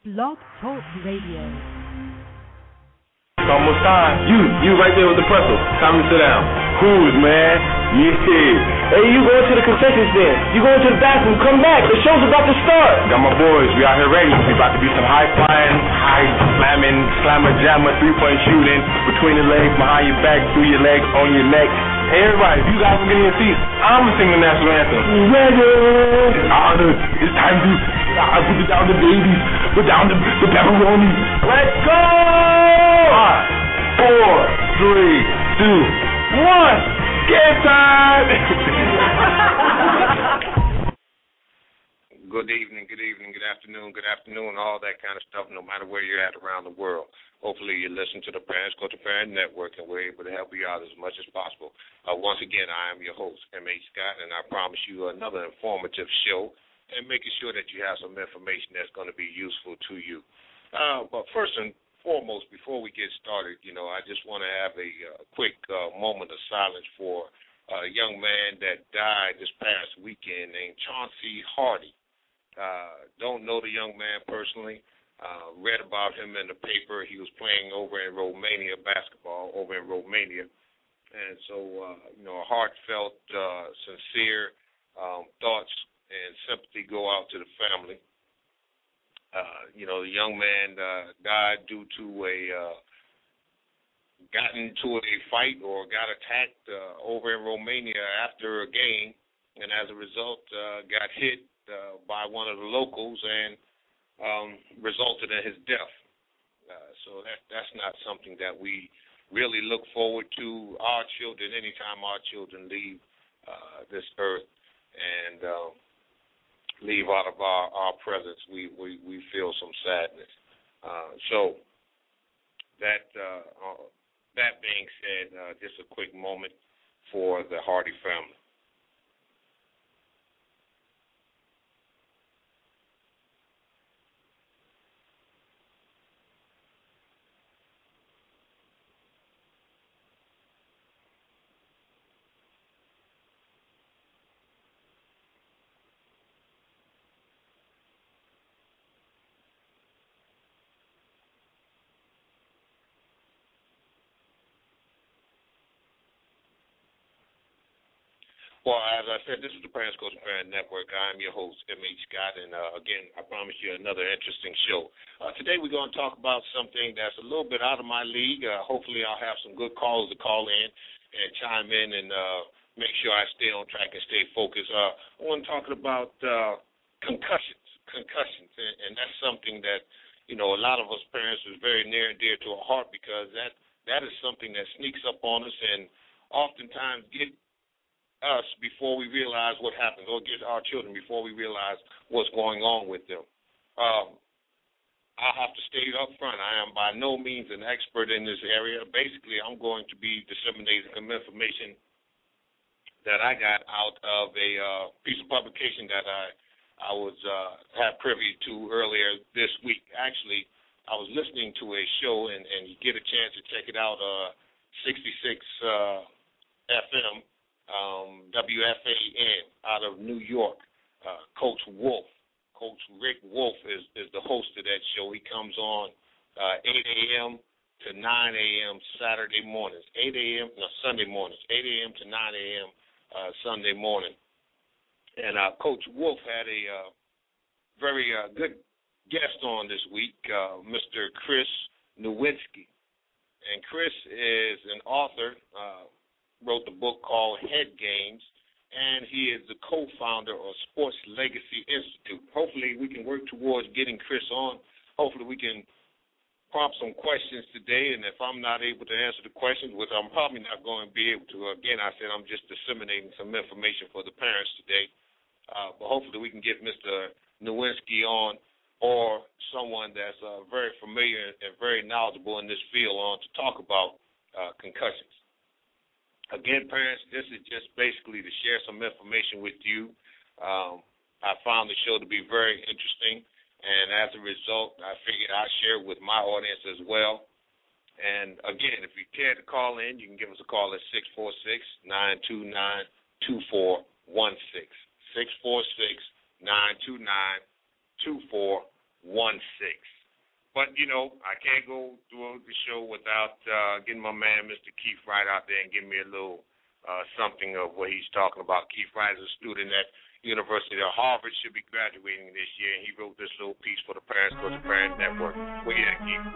Blog Talk Radio. It's almost time. You right there with the pretzel. Time to sit down. Who's, man? Yeah. Hey, you going to the concession stand. You going to the bathroom. Come back. The show's about to start. Got my boys. We out here ready. We about to be some high-flying, high-slamming, slammer-jammer, three-point shooting, between the legs, behind your back, through your legs, on your neck. Hey, everybody, if you guys can get in your seats, I'm going to sing the national anthem. Ready. It's honor. It's time to put it down the babies. Put down the pepperoni. Let's go! 5, 4, 3, 2, 1. Game time! Good evening, good afternoon, all that kind of stuff, no matter where you're at around the world. Hopefully you listen to the Parents Go to Parent Network, and we're able to help you out as much as possible. Once again, I am your host, M.H. Scott, and I promise you another informative show and making sure that you have some information that's going to be useful to you. But first and foremost, before we get started, I just want to have a quick moment of silence for a young man that died this past weekend named Chauncey Hardy. Don't know the young man personally. Read about him in the paper. He was playing over in Romania, basketball over in Romania. And so, a heartfelt, sincere thoughts and sympathy go out to the family. The young man died due to got into a fight or got attacked over in Romania after a game, and as a result got hit by one of the locals and resulted in his death. So that's not something that we really look forward to our children anytime our children leave this earth and leave out of our presence. We feel some sadness. So that being said, just a quick moment for the Hardy family. Well, as I said, this is the Parents Go to Parent Network. I'm your host, M.H. Scott, and again, I promise you another interesting show. Today we're going to talk about something that's a little bit out of my league. Hopefully I'll have some good calls to call in and chime in and make sure I stay on track and stay focused. I want to talk about concussions, and that's something that, a lot of us parents is very near and dear to our heart because that is something that sneaks up on us and oftentimes get us before we realize what happens, or get our children before we realize what's going on with them. I have to state up front, I am by no means an expert in this area. Basically, I'm going to be disseminating some information that I got out of a piece of publication that I was had privy to earlier this week. Actually, I was listening to a show, and you get a chance to check it out, 66 FM. WFAN out of New York. Coach Rick Wolf is the host of that show. He comes on 8 a.m. to 9 a.m. Saturday mornings, Sunday mornings, 8 a.m. to 9 a.m. Sunday morning. And Coach Wolf had a very good guest on this week, Mr. Chris Nowinski. And Chris is an author, wrote the book called Head Games, and he is the co-founder of Sports Legacy Institute. Hopefully we can work towards getting Chris on. Hopefully we can prompt some questions today, and if I'm not able to answer the questions, which I'm probably not going to be able to, again, I said I'm just disseminating some information for the parents today, but hopefully we can get Mr. Nowinski on or someone that's very familiar and very knowledgeable in this field on to talk about concussions. Again, parents, this is just basically to share some information with you. I found the show to be very interesting, and as a result, I figured I'd share it with my audience as well. And again, if you care to call in, you can give us a call at 646-929-2416. 646-929-2416. But, I can't go through the show without getting my man, Mr. Keith Wright, out there and giving me a little something of what he's talking about. Keith Wright is a student at University of Harvard, should be graduating this year, and he wrote this little piece for the Parents Coach Parent Network. Where you at, Keith?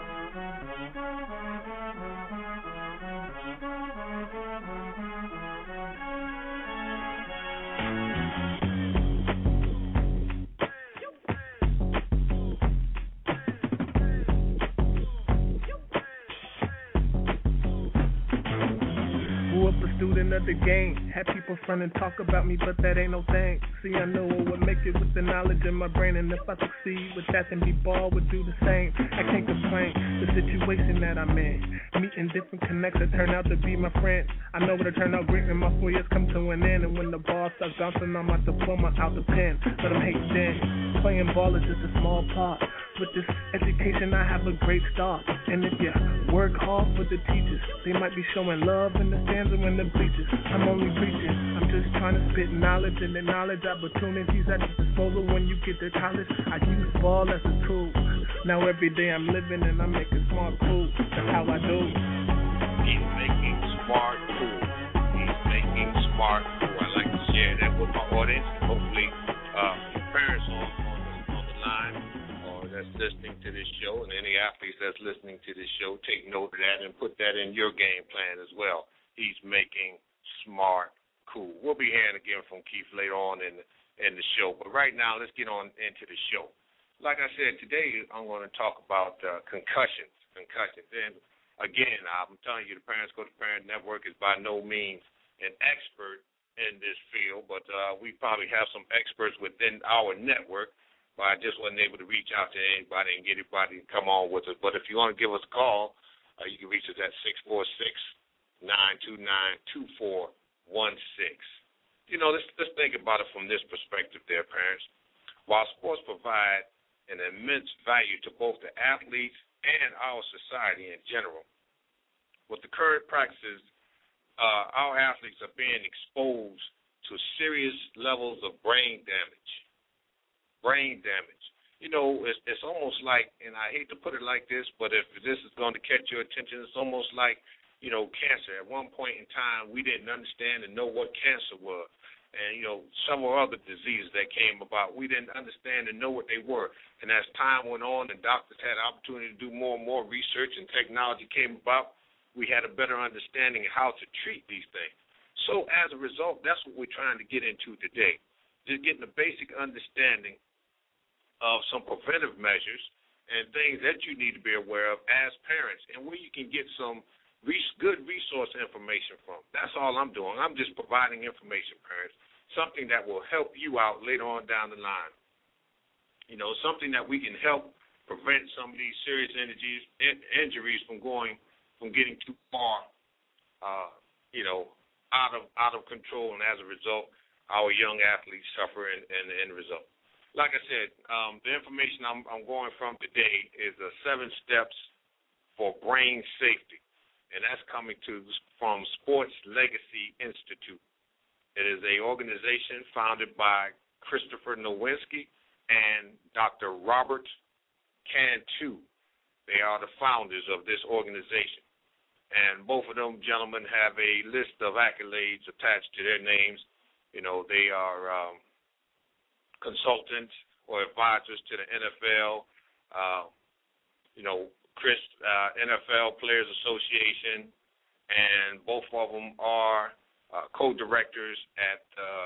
Student of the game, had people front and talk about me, but that ain't no thing. See, I know I would make it with the knowledge in my brain, and if I succeed with that, then B-Ball would do the same. I can't complain, the situation that I'm in, meeting different connects that turn out to be my friends. I know it'll turn out great when my 4 years come to an end, and when the ball starts bouncing on my diploma out the pen. But I'm hating then, playing ball is just a small part. With this education, I have a great start. And if you work hard for the teachers, they might be showing love in the stands or in the bleachers. I'm only preaching, I'm just trying to spit knowledge, and the knowledge opportunities at your disposal when you get to college. I use ball as a tool. Now every day I'm living and I'm making smart cool. That's how I do. He's making smart cool. He's making smart cool. I like to share that with my audience. Hopefully, parents on the line that's listening to this show, and any athletes that's listening to this show, take note of that and put that in your game plan as well. He's making smart cool. We'll be hearing again from Keith later on in the show, but right now let's get on into the show. Like I said, today I'm going to talk about concussions. And again, I'm telling you, the Parents Coach Parent Network is by no means an expert in this field, but we probably have some experts within our network. But I just wasn't able to reach out to anybody and get anybody to come on with us. But if you want to give us a call, you can reach us at 646-929-2416. Let's think about it from this perspective there, parents. While sports provide an immense value to both the athletes and our society in general, with the current practices, our athletes are being exposed to serious levels of brain damage. It's almost like, and I hate to put it like this, but if this is going to catch your attention, it's almost like, cancer. At one point in time, we didn't understand and know what cancer was. And, several other diseases that came about, we didn't understand and know what they were. And as time went on and doctors had the opportunity to do more and more research and technology came about, we had a better understanding of how to treat these things. So as a result, that's what we're trying to get into today, just getting a basic understanding of some preventive measures and things that you need to be aware of as parents and where you can get some good resource information from. That's all I'm doing. I'm just providing information, parents, something that will help you out later on down the line. Something that we can help prevent some of these serious injuries from getting too far, out of control, and as a result, our young athletes suffer in the end result. Like I said, the information I'm going from today is the 7 steps for brain safety, and that's coming from Sports Legacy Institute. It is an organization founded by Christopher Nowinski and Dr. Robert Cantu. They are the founders of this organization, and both of them gentlemen have a list of accolades attached to their names. They are consultants or advisors to the NFL, NFL Players Association, and both of them are co-directors at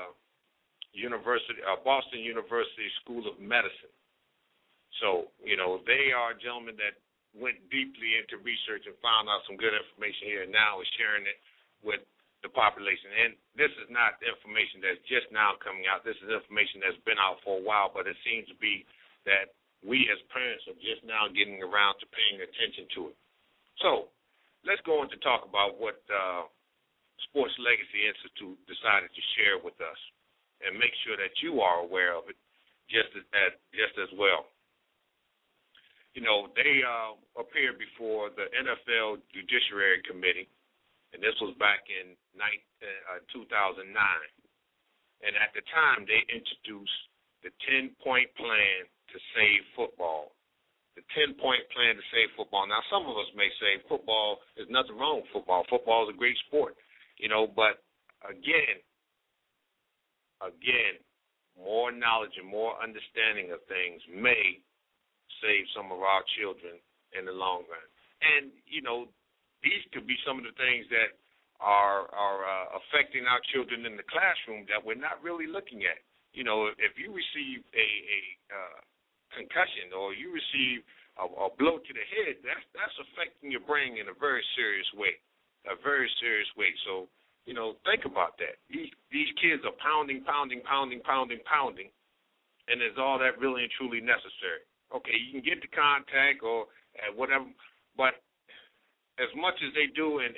Boston University School of Medicine. So, they are gentlemen that went deeply into research and found out some good information here, and now is sharing it with the population. And this is not information that's just now coming out. This is information that's been out for a while, but it seems to be that we as parents are just now getting around to paying attention to it. So let's go on to talk about what Sports Legacy Institute decided to share with us and make sure that you are aware of it just as well. They appeared before the NFL Judiciary Committee, and this was back in 2009. And at the time, they introduced the 10-point plan to save football. The 10-point plan to save football. Now, some of us may say football, there's nothing wrong with football. Football is a great sport, but again, more knowledge and more understanding of things may save some of our children in the long run. And, these could be some of the things that are affecting our children in the classroom that we're not really looking at. If you receive a concussion or you receive a blow to the head, that's affecting your brain in a very serious way, So, think about that. These kids are pounding, and is all that really and truly necessary? Okay, you can get the contact or whatever, but as much as they do, and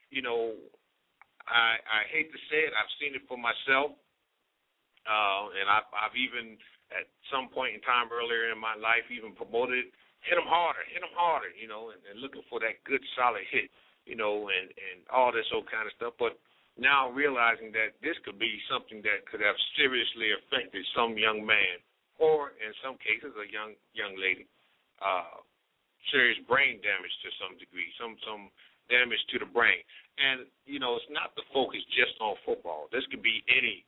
I hate to say it, I've seen it for myself, and I've even at some point in time earlier in my life even promoted, hit them harder, and looking for that good solid hit, and all this old kind of stuff. But now realizing that this could be something that could have seriously affected some young man, or in some cases a young lady, serious brain damage to some degree, some damage to the brain. And, it's not the focus just on football. This could be any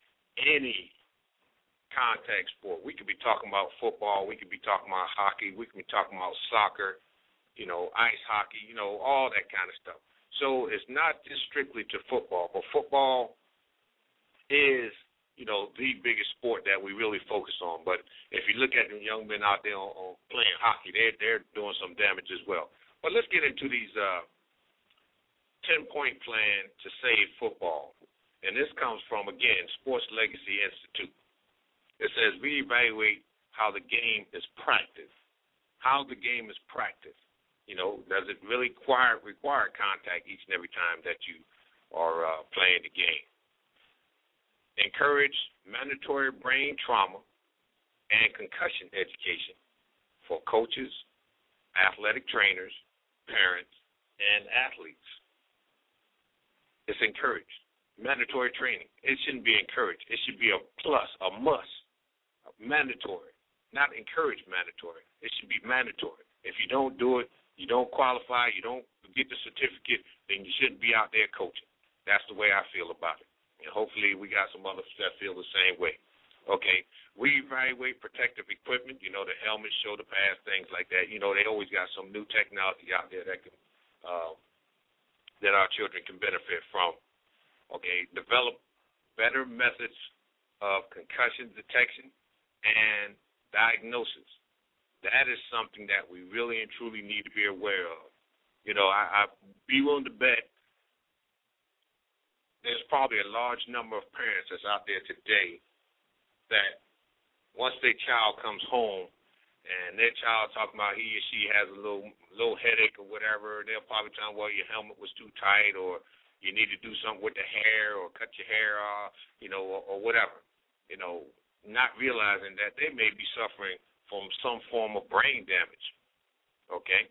contact sport. We could be talking about football. We could be talking about hockey. We could be talking about soccer, ice hockey, all that kind of stuff. So it's not just strictly to football, but football is, the biggest sport that we really focus on. But if you look at the young men out there on playing hockey, they're doing some damage as well. But let's get into these 10-point plan to save football. And this comes from, again, Sports Legacy Institute. It says reevaluate how the game is practiced. How the game is practiced. Does it really require contact each and every time that you are playing the game? Encourage mandatory brain trauma and concussion education for coaches, athletic trainers, parents, and athletes. It's encouraged. Mandatory training. It shouldn't be encouraged. It should be a plus, a must, mandatory, not encouraged mandatory. It should be mandatory. If you don't do it, you don't qualify, you don't get the certificate, then you shouldn't be out there coaching. That's the way I feel about it. And hopefully we got some others that feel the same way. Okay, reevaluate protective equipment, the helmets, shoulder pads, things like that. They always got some new technology out there that can that our children can benefit from. Okay, develop better methods of concussion detection and diagnosis. That is something that we really and truly need to be aware of. I'd be willing to bet there's probably a large number of parents that's out there today that once their child comes home and their child talking about he or she has a little headache or whatever, they'll probably tell them, well, your helmet was too tight, or you need to do something with the hair, or cut your hair off, or whatever. Not realizing that they may be suffering from some form of brain damage. Okay?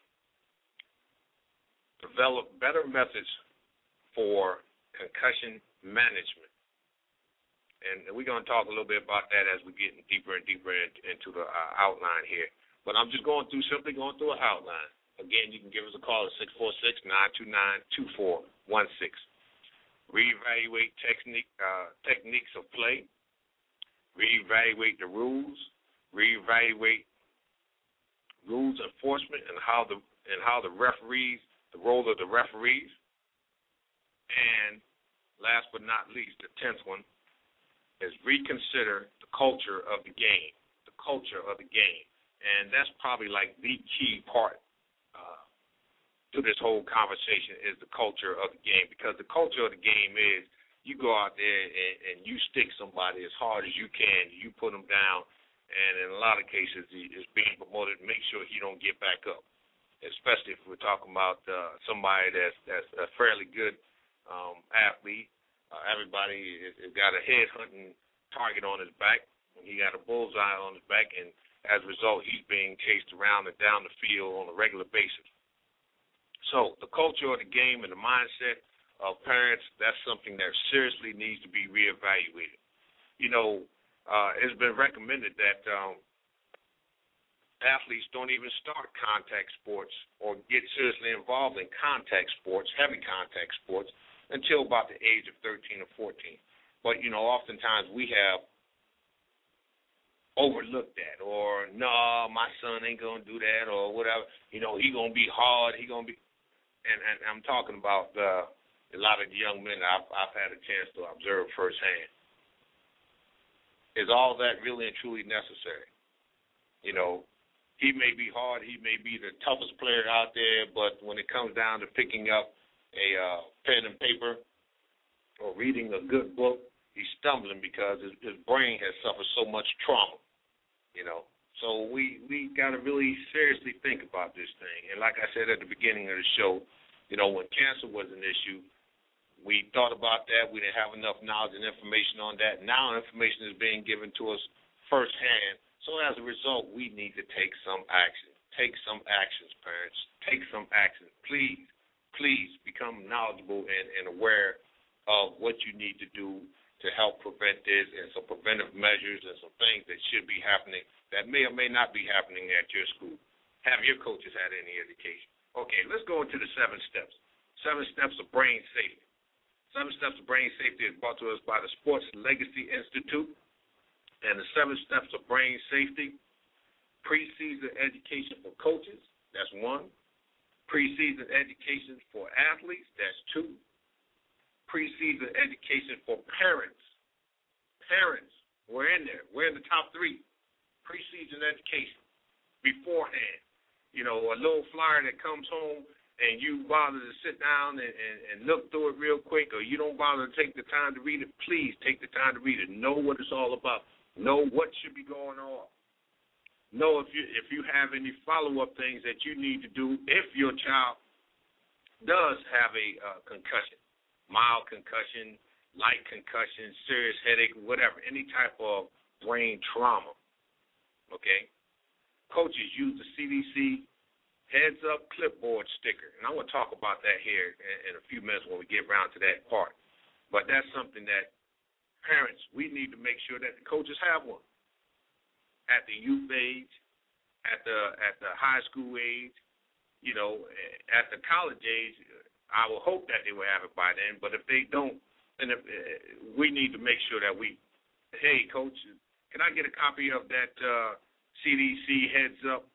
Develop better methods for concussion management. And we're going to talk a little bit about that as we get deeper and deeper into the outline here. But I'm just simply going through an outline. Again, you can give us a call at 646-929-2416. Reevaluate techniques of play. Reevaluate the rules. Reevaluate rules enforcement and how the referees, the role of the referees. And last but not least, the 10th one is reconsider the culture of the game. The culture of the game. And that's probably like the key part to this whole conversation is the culture of the game, because the culture of the game is you go out there and you stick somebody as hard as you can, you put them down, and in a lot of cases it's being promoted to make sure he don't get back up, especially if we're talking about somebody that's a fairly good athlete. Everybody has got a head-hunting target on his back. He got a bullseye on his back, and as a result, he's being chased around and down the field on a regular basis. So the culture of the game and the mindset of parents, that's something that seriously needs to be reevaluated. It's been recommended that athletes don't even start contact sports or get seriously involved in contact sports, heavy contact sports, until about the age of 13 or 14. But, oftentimes we have overlooked that, or, no, my son ain't going to do that, or whatever. He going to be hard. He going to be, and I'm talking about a lot of the young men I've had a chance to observe firsthand. Is all that really and truly necessary? He may be hard, he may be the toughest player out there, but when it comes down to picking up a pen and paper or reading a good book, he's stumbling because his brain has suffered so much trauma, So we got to really seriously think about this thing. And like I said at the beginning of the show, when cancer was an issue, we thought about that. We didn't have enough knowledge and information on that. Now information is being given to us firsthand. So as a result, we need to take some action. Take some actions, parents. Take some action. Please become knowledgeable and aware of what you need to do to help prevent this, and some preventive measures and some things that should be happening that may or may not be happening at your school. Have your coaches had any education? Okay, let's go into the 7 steps. 7 steps of brain safety. 7 steps of brain safety is brought to us by the Sports Legacy Institute. And the 7 steps of brain safety: preseason education for coaches, that's 1. Preseason education for athletes, that's 2. Preseason education for parents. Parents, we're in there. We're in the top 3. Preseason education beforehand. A little flyer that comes home and you bother to sit down and look through it real quick, or you don't bother to take the time to read it, please take the time to read it. Know what it's all about. Know what should be going on. Know if you have any follow-up things that you need to do if your child does have a concussion, mild concussion, light concussion, serious headache, whatever, any type of brain trauma, okay? Coaches use the CDC heads-up clipboard sticker, and I'm going to talk about that here in a few minutes when we get around to that part. But that's something that parents, we need to make sure that the coaches have one at the youth age, at the high school age, at the college age. I will hope that they will have it by then. But if they don't, then we need to make sure that hey, coach, can I get a copy of that CDC heads up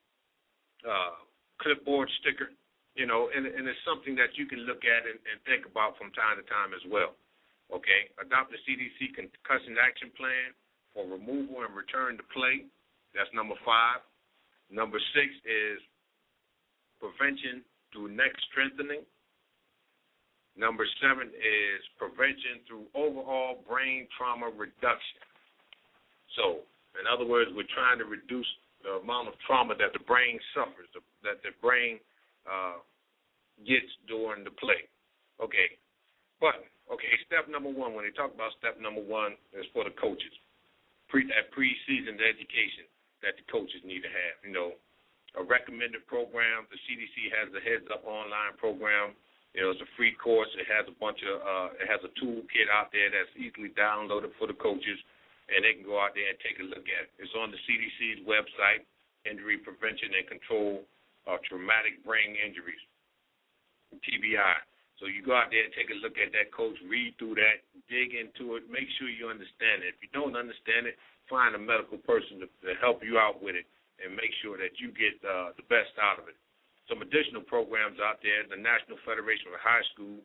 clipboard sticker? And it's something that you can look at and think about from time to time as well. Okay, adopt the CDC concussion action plan for removal and return to play. That's number 5. Number 6 is prevention through neck strengthening. Number 7 is prevention through overall brain trauma reduction. So, in other words, we're trying to reduce the amount of trauma that the brain suffers, that the brain gets during the play. Okay, but step number 1, when they talk about step number 1, is for the coaches. That preseason education that the coaches need to have. A recommended program. The CDC has the Heads Up online program. It's a free course. It has it has a toolkit out there that's easily downloaded for the coaches, and they can go out there and take a look at it. It's on the CDC's website, Injury Prevention and Control of Traumatic Brain Injuries, TBI. So you go out there and take a look at that, coach, read through that, dig into it, make sure you understand it. If you don't understand it, find a medical person to help you out with it and make sure that you get the best out of it. Some additional programs out there, the National Federation of High School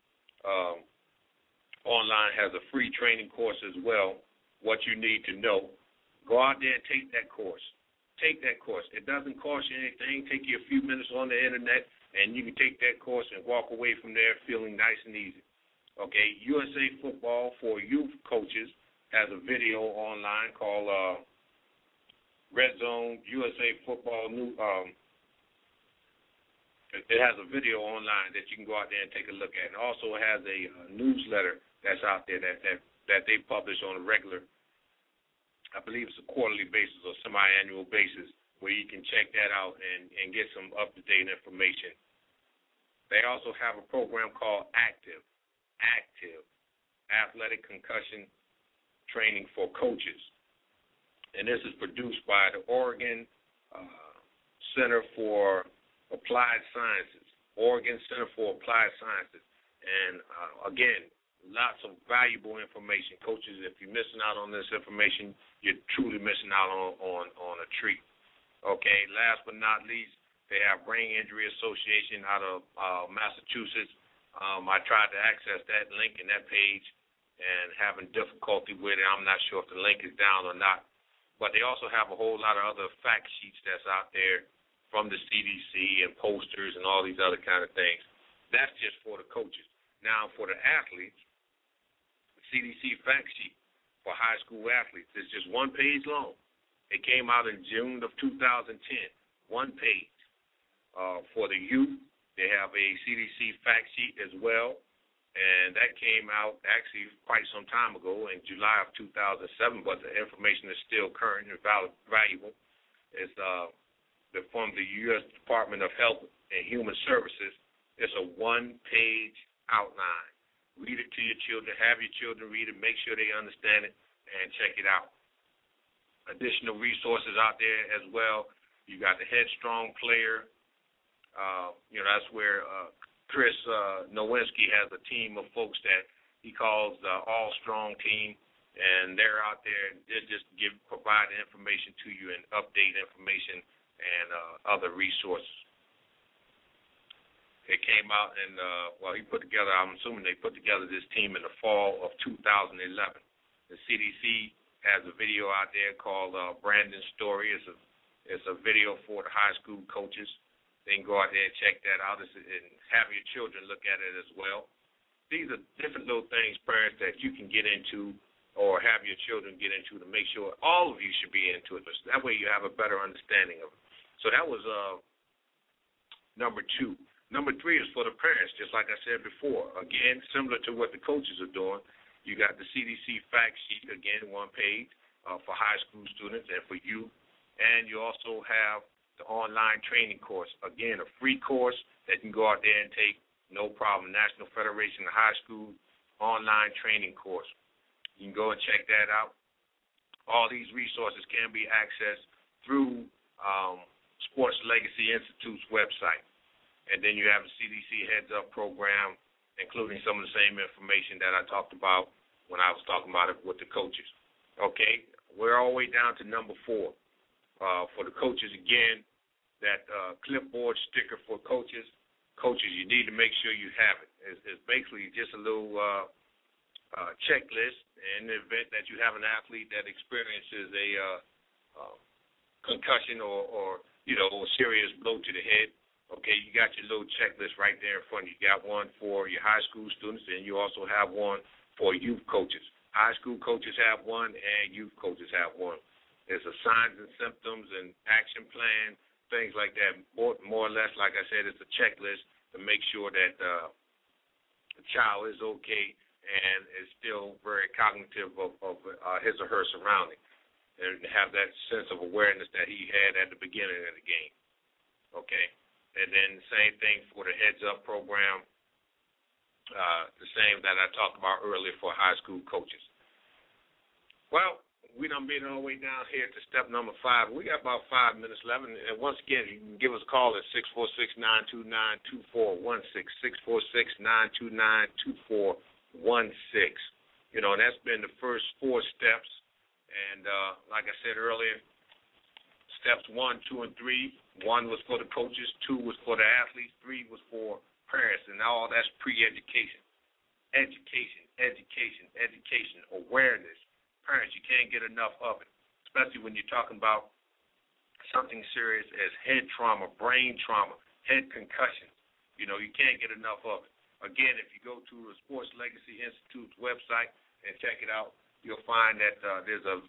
online has a free training course as well, what you need to know. Go out there and take that course. Take that course. It doesn't cost you anything. Take you a few minutes on the internet, and you can take that course and walk away from there feeling nice and easy. Okay, USA Football for Youth Coaches has a video online called Red Zone USA Football New. It has a video online that you can go out there and take a look at. And also has a newsletter that's out there that they publish on a regular, I believe it's a quarterly basis or semi-annual basis, where you can check that out and get some up-to-date information. They also have a program called Active, Athletic Concussion Training for Coaches. And this is produced by the Oregon Center for Applied Sciences, Oregon Center for Applied Sciences. And, again, lots of valuable information. Coaches, if you're missing out on this information, you're truly missing out on a treat. Okay, last but not least, they have Brain Injury Association out of Massachusetts. I tried to access that link and that page and having difficulty with it. I'm not sure if the link is down or not. But they also have a whole lot of other fact sheets that's out there from the CDC and posters and all these other kind of things. That's just for the coaches. Now, for the athletes, the CDC fact sheet for high school athletes is just one page long. It came out in June of 2010, one page. For the youth, they have a CDC fact sheet as well, and that came out actually quite some time ago in July of 2007, but the information is still current and valuable. It's from the U.S. Department of Health and Human Services. It's a one-page outline. Read it to your children, have your children read it, make sure they understand it, and check it out. Additional resources out there as well. You got the Headstrong Player. That's where Chris Nowinski has a team of folks that he calls the All Strong Team, and they're out there and they just provide information to you and update information and other resources. It came out and he put together, I'm assuming they put together this team in the fall of 2011. The CDC has a video out there called Brandon's Story. It's a video for the high school coaches. They can go out there and check that out and have your children look at it as well. These are different little things, parents, that you can get into or have your children get into to make sure all of you should be into it. That way you have a better understanding of it. So that was number 2. Number 3 is for the parents, just like I said before. Again, similar to what the coaches are doing, you got the CDC fact sheet, again, one page for high school students and for youth. And you also have the online training course. Again, a free course that you can go out there and take, no problem. National Federation of High School online training course. You can go and check that out. All these resources can be accessed through Sports Legacy Institute's website. And then you have the CDC Heads Up program, including some of the same information that I talked about when I was talking about it with the coaches. Okay, we're all the way down to number 4. For the coaches, again, that clipboard sticker for coaches. Coaches, you need to make sure you have it. It's basically just a little checklist in the event that you have an athlete that experiences a concussion or a serious blow to the head. Okay, you got your little checklist right there in front of you. You got one for your high school students, and you also have one for youth coaches. High school coaches have one, and youth coaches have one. There's a signs and symptoms and action plan, things like that. More or less, like I said, it's a checklist to make sure that the child is okay and is still very cognitive of his or her surroundings and have that sense of awareness that he had at the beginning of the game. Okay? And then the same thing for the Heads Up program, the same that I talked about earlier for high school coaches. Well, we done made it all the way down here to step number 5. We got about 5 minutes left. And once again, you can give us a call at 646-929-2416, 646-929-2416. And that's been the first 4 steps. And like I said earlier, steps 1, 2, and 3. 1 was for the coaches, 2 was for the athletes, 3 was for parents, and all that's pre-education. Education, awareness. Parents, you can't get enough of it, especially when you're talking about something serious as head trauma, brain trauma, head concussions. You can't get enough of it. Again, if you go to the Sports Legacy Institute's website and check it out, you'll find that there's a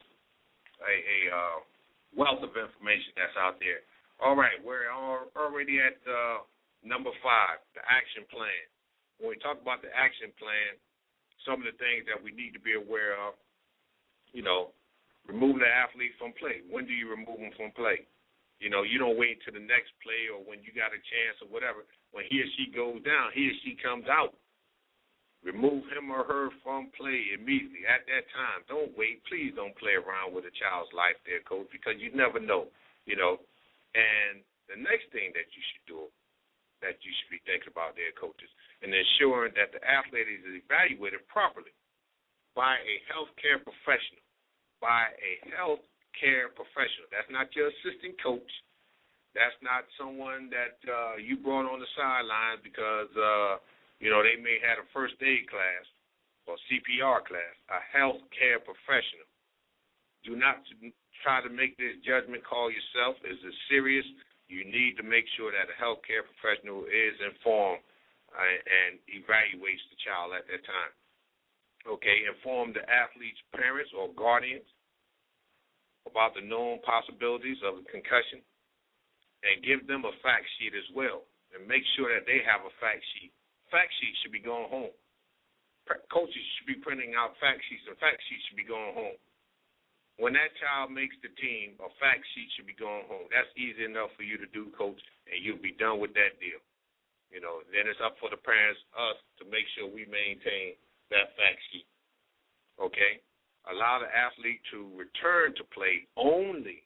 wealth of information that's out there. All right, we're already at number 5, the action plan. When we talk about the action plan, some of the things that we need to be aware of, remove the athlete from play. When do you remove him from play? You don't wait to the next play or when you got a chance or whatever. When he or she goes down, he or she comes out. Remove him or her from play immediately at that time. Don't wait. Please don't play around with a child's life there, Coach, because you never know. And the next thing that you should do, that you should be thinking about there, coaches, and ensuring that the athlete is evaluated properly by a healthcare professional. By a healthcare professional. That's not your assistant coach. That's not someone that you brought on the sidelines because, they may have a first aid class or CPR class. A healthcare professional. Do not try to make this judgment call yourself. Is it serious? You need to make sure that a healthcare professional is informed and evaluates the child at that time. Okay, inform the athlete's parents or guardians about the known possibilities of a concussion and give them a fact sheet as well and make sure that they have a fact sheet. Fact sheets should be going home. Coaches should be printing out fact sheets, and fact sheets should be going home. When that child makes the team, a fact sheet should be going home. That's easy enough for you to do, coach, and you'll be done with that deal. Then it's up for the parents, us, to make sure we maintain that fact sheet. Okay? Allow the athlete to return to play only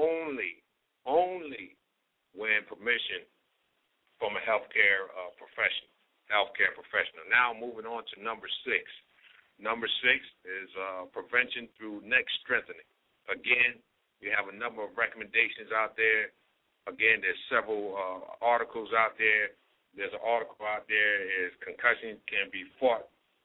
when permission from a healthcare professional. Now moving on to number 6. Number 6 is prevention through neck strengthening. Again, we have a number of recommendations out there. Again, there's several articles out there. There's an article out there is concussion can be fought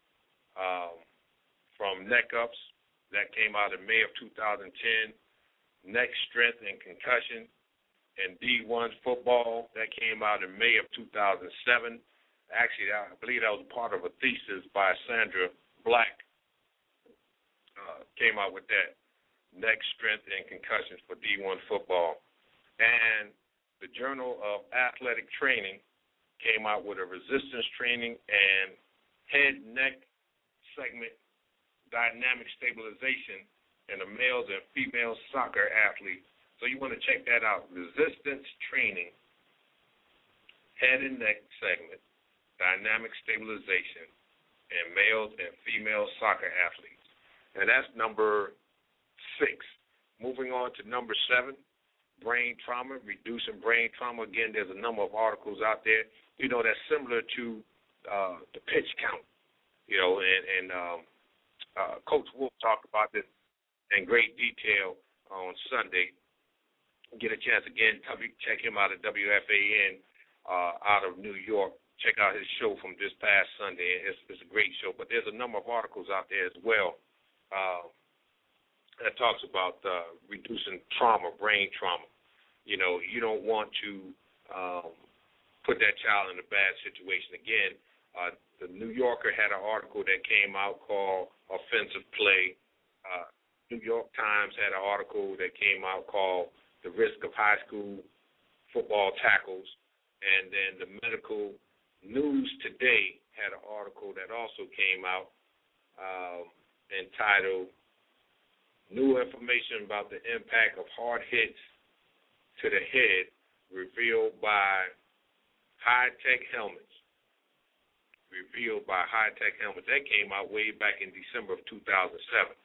from neck ups. That came out in May of 2010. Neck strength and concussion and D1 football. That came out in May of 2007. Actually, I believe that was part of a thesis by Sandra Black. Came out with that. Neck strength and concussions for D1 football. And the Journal of Athletic Training came out with a resistance training and head neck segment dynamic stabilization in a males and female soccer athlete. So you want to check that out. Resistance training, head and neck segment, dynamic stabilization in males and female soccer athletes. And that's number 6. Moving on to number 7, brain trauma, reducing brain trauma. Again, there's a number of articles out there, that's similar to the pitch count, and Coach Wolf talked about this in great detail on Sunday. Get a chance again, check him out at WFAN out of New York. Check out his show from this past Sunday. It's a great show. But there's a number of articles out there as well that talks about reducing trauma, brain trauma. You don't want to put that child in a bad situation. Again, the New Yorker had an article that came out called Offensive Play. New York Times had an article that came out called The Risk of High School Football Tackles. And then the Medical News Today had an article that also came out entitled New Information About the Impact of Hard Hits to the Head Revealed by High-Tech Helmets. That came out way back in December of 2007.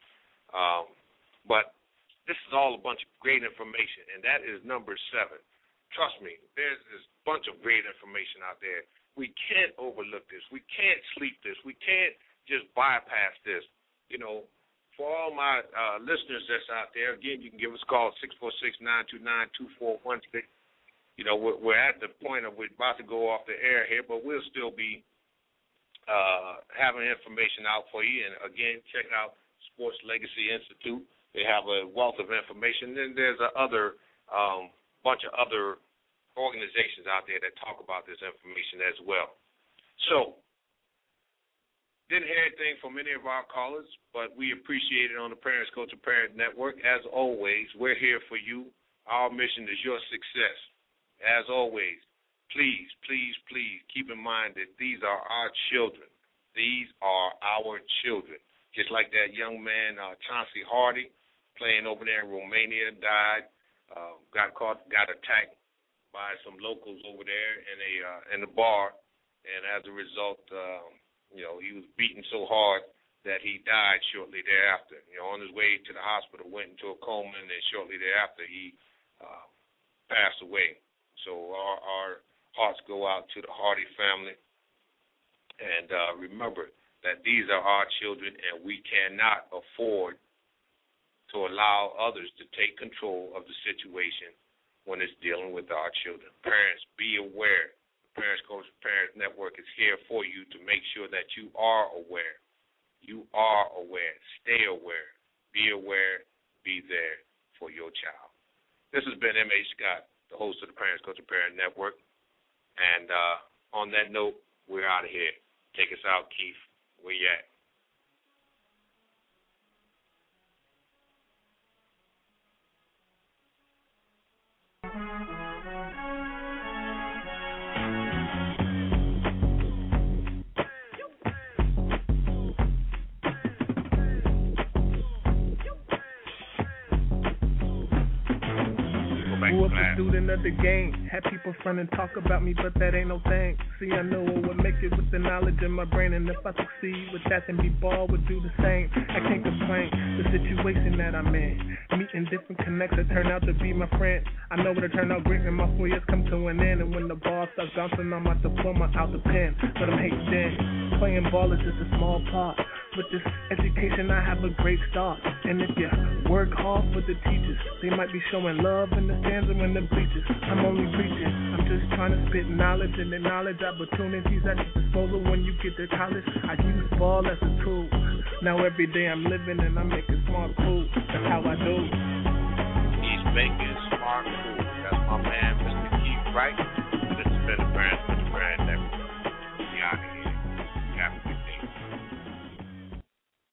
But this is all a bunch of great information, and that is number 7. Trust me, there's this bunch of great information out there. We can't overlook this. We can't sleep this. We can't just bypass this. For all my listeners that's out there, again, you can give us a call, 646-929-2416. We're at the point of we're about to go off the air here, but we'll still be having information out for you. And, again, check out Sports Legacy Institute. They have a wealth of information. Then there's a bunch of other organizations out there that talk about this information as well. So, didn't hear anything from any of our callers, but we appreciate it on the Parents Go to Parent Network. As always, we're here for you. Our mission is your success. As always, please, please, please keep in mind that these are our children. These are our children. Just like that young man, Chauncey Hardy, playing over there in Romania, died, got attacked by some locals over there in a bar, and as a result, he was beaten so hard that he died shortly thereafter. On his way to the hospital, went into a coma, and then shortly thereafter he passed away. So our hearts go out to the Hardy family. And remember that these are our children, and we cannot afford to allow others to take control of the situation when it's dealing with our children. Parents, be aware. The Parents Coach Parents Network is here for you to make sure that you are aware. You are aware. Stay aware. Be aware. Be there for your child. This has been M.A. Scott, the host of the Parents Coach Parents Network. And on that note, we're out of here. Take us out, Keith. Where you at? Grew up a student of the game. Had people front and talk about me, but that ain't no thing. See, I know I would make it with the knowledge in my brain, and if I succeed with that, then B-Ball would do the same. I can't complain. The situation that I'm in, meeting different connects that turn out to be my friends. I know it'll turn out great when my 4 years come to an end, and when the ball starts bouncing on my diploma out the pen. But I'm hating then. Playing ball is just a small part. With this education, I have a great start. And if you work hard for the teachers, they might be showing love in the stands and in the bleachers. I'm only preaching. I'm just trying to spit knowledge and acknowledge opportunities at your disposal when you get to college. I use ball as a tool. Now every day I'm living and I'm making smart moves. That's how I do. He's making smart moves. That's my man, Mr. Keith Wright. This has been the Parents